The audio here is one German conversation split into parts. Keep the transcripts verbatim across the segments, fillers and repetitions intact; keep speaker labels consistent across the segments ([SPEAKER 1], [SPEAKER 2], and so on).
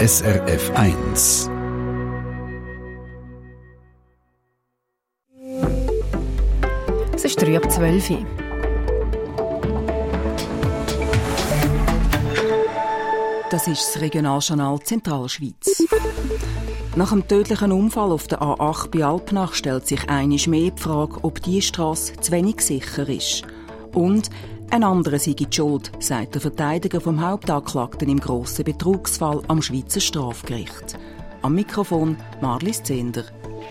[SPEAKER 1] S R F eins.
[SPEAKER 2] Es ist drei ab zwölf Uhr. Das ist das Regionaljournal Zentralschweiz. Nach einem tödlichen Unfall auf der A acht bei Alpnach stellt sich einmal mehr die Frage, ob diese Strasse zu wenig sicher ist. Und ein anderer sei die Schuld, sagt der Verteidiger vom Hauptanklagten im grossen Betrugsfall am Schweizer Strafgericht. Am Mikrofon Marlies Zehnder.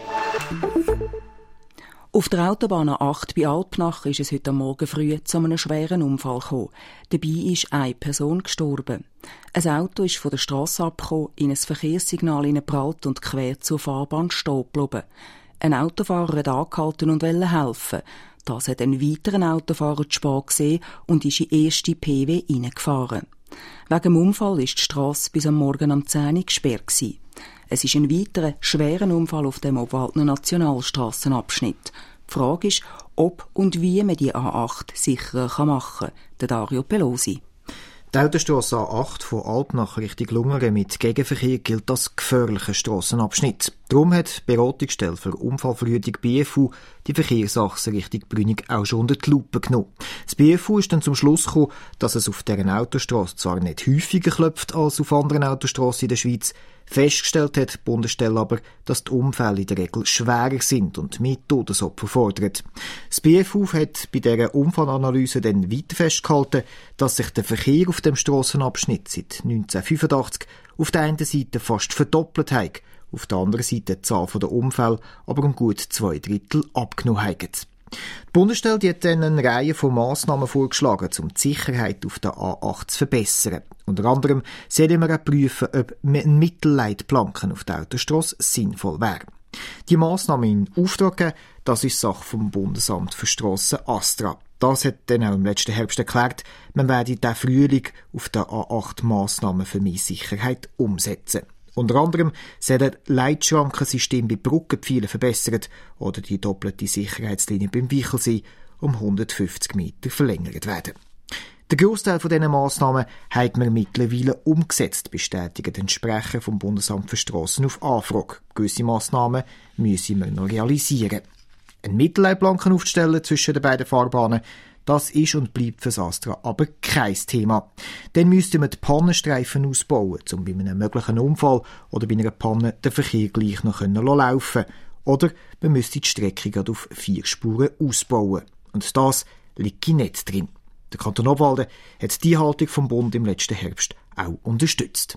[SPEAKER 2] Auf der Autobahn A acht bei Alpnach ist es heute Morgen früh zu einem schweren Unfall gekommen. Dabei ist eine Person gestorben. Ein Auto ist von der Strasse abgekommen, in ein Verkehrssignal hineingeprallt und quer zur Fahrbahn stehen geblieben. Ein Autofahrer hat angehalten und wollte helfen. Das hat ein weiterer Autofahrer zu spät gesehen und ist in die erste P W hineingefahren. Wegen dem Unfall ist die Strasse bis am Morgen um zehn Uhr gesperrt gewesen. Es ist ein weiterer schwerer Unfall auf dem Obwaldner Nationalstrassenabschnitt. Die Frage ist, ob und wie man die A acht sicherer machen kann. Der Dario Pelosi.
[SPEAKER 3] Die Autostrasse A acht von Alpnach Richtung Lungern mit Gegenverkehr gilt als gefährlicher Strassenabschnitt. Darum hat die Beratungsstelle für Unfallverhütung B F U die Verkehrsachse Richtung Brünig auch schon unter die Lupe genommen. Das B F U ist dann zum Schluss gekommen, dass es auf dieser Autostrasse zwar nicht häufiger klopft als auf anderen Autostrassen in der Schweiz. Festgestellt hat die Bundesstelle aber, dass die Unfälle in der Regel schwerer sind und mehr Todesopfer fordern. Das B F U hat bei dieser Unfallanalyse dann weiter festgehalten, dass sich der Verkehr auf dem Strassenabschnitt seit neunzehnhundertfünfundachtzig auf der einen Seite fast verdoppelt hat, auf der anderen Seite die Zahl der Unfälle aber um gut zwei Drittel abgenommen hat. Die Bundesstelle die hat dann eine Reihe von Massnahmen vorgeschlagen, um die Sicherheit auf der A acht zu verbessern. Unter anderem sollen wir auch prüfen, ob ein Mittelleitplanken auf der Autostrasse sinnvoll wäre. Die Massnahmen in Auftrag geben, das ist Sache vom Bundesamt für Strassen ASTRA. Das hat dann auch im letzten Herbst erklärt, man werde diesen Frühling auf der A acht Massnahmen für mehr Sicherheit umsetzen. Unter anderem sollen Leitschrankensystem bei Brückenpfeilen verbessert oder die doppelte Sicherheitslinie beim Wichelsee um hundertfünfzig Meter verlängert werden. Der Großteil von diesen Massnahmen hat man mittlerweile umgesetzt, bestätigt ein Sprecher vom Bundesamt für Strassen auf Anfrage. Gewisse Massnahmen müssen wir noch realisieren. Ein Mittelleitplanken aufzustellen zwischen den beiden Fahrbahnen, das ist und bleibt für das ASTRA aber kein Thema. Dann müssten wir die Pannenstreifen ausbauen, um bei einem möglichen Unfall oder bei einer Panne den Verkehr gleich noch laufen können. Oder man müsste die Strecke gerade auf vier Spuren ausbauen. Und das liegt nicht drin. Der Kanton Obwalden hat die Haltung vom Bund im letzten Herbst auch unterstützt.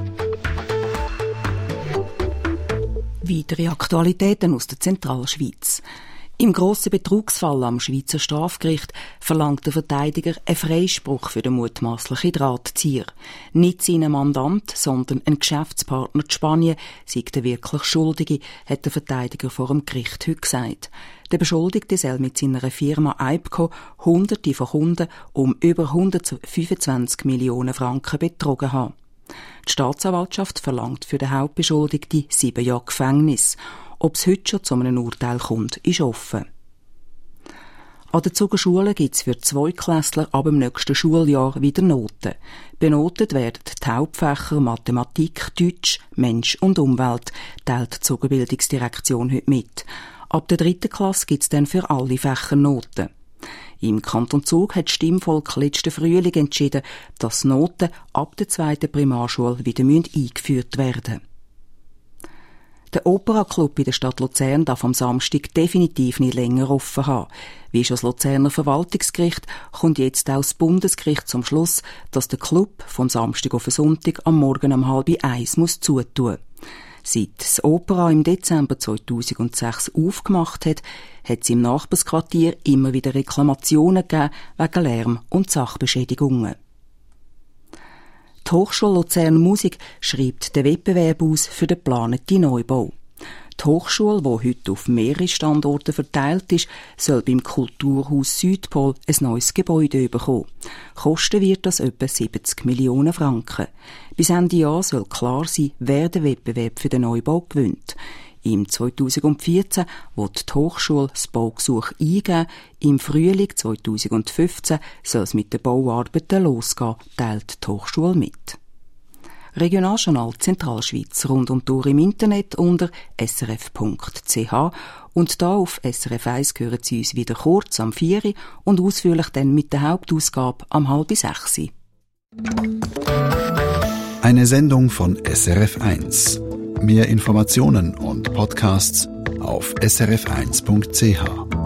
[SPEAKER 2] Weitere Aktualitäten aus der Zentralschweiz. Im grossen Betrugsfall am Schweizer Strafgericht verlangt der Verteidiger einen Freispruch für den mutmaßlichen Drahtzieher. Nicht sein Mandant, sondern ein Geschäftspartner in Spanien sei der wirklich Schuldige, hat der Verteidiger vor dem Gericht heute gesagt. Der Beschuldigte soll mit seiner Firma Eibco Hunderte von Kunden um über hundertfünfundzwanzig Millionen Franken betrogen haben. Die Staatsanwaltschaft verlangt für den Hauptbeschuldigten sieben Jahre Gefängnis. Ob es heute schon zu einem Urteil kommt, ist offen. An den Zugerschule gibt es für Zweiklässler ab dem nächsten Schuljahr wieder Noten. Benotet werden die Hauptfächer Mathematik, Deutsch, Mensch und Umwelt, teilt die Zugerbildungsdirektion heute mit. Ab der dritten Klasse gibt es dann für alle Fächer Noten. Im Kanton Zug hat das Stimmvolk letzten Frühling entschieden, dass Noten ab der zweiten Primarschule wieder eingeführt werden müssen. Der Operaclub in der Stadt Luzern darf am Samstag definitiv nicht länger offen haben. Wie schon das Luzerner Verwaltungsgericht kommt jetzt auch das Bundesgericht zum Schluss, dass der Club vom Samstag auf den Sonntag am Morgen um halb eins muss zutun. Seit das Opera im Dezember zweitausendsechs aufgemacht hat, hat es im Nachbarsquartier immer wieder Reklamationen gegeben wegen Lärm und Sachbeschädigungen. Die Hochschule Luzern Musik schreibt den Wettbewerb aus für den geplanten Neubau. Die Hochschule, die heute auf mehrere Standorte verteilt ist, soll beim Kulturhaus Südpol ein neues Gebäude bekommen. Kosten wird das etwa siebzig Millionen Franken. Bis Ende Jahr soll klar sein, wer den Wettbewerb für den Neubau gewinnt. Im zweitausendvierzehn wird die Hochschule das Baugesuch eingeben. Im Frühling zweitausendfünfzehn soll es mit den Bauarbeiten losgehen, teilt die Hochschule mit. Regionaljournal Zentralschweiz rund um die Uhr im Internet unter s r f punkt c h und da auf S R F eins hören Sie uns wieder kurz am vier Uhr und ausführlich dann mit der Hauptausgabe am halb sechs.
[SPEAKER 1] Eine Sendung von S R F eins. Mehr Informationen und Podcasts auf s r f eins punkt c h.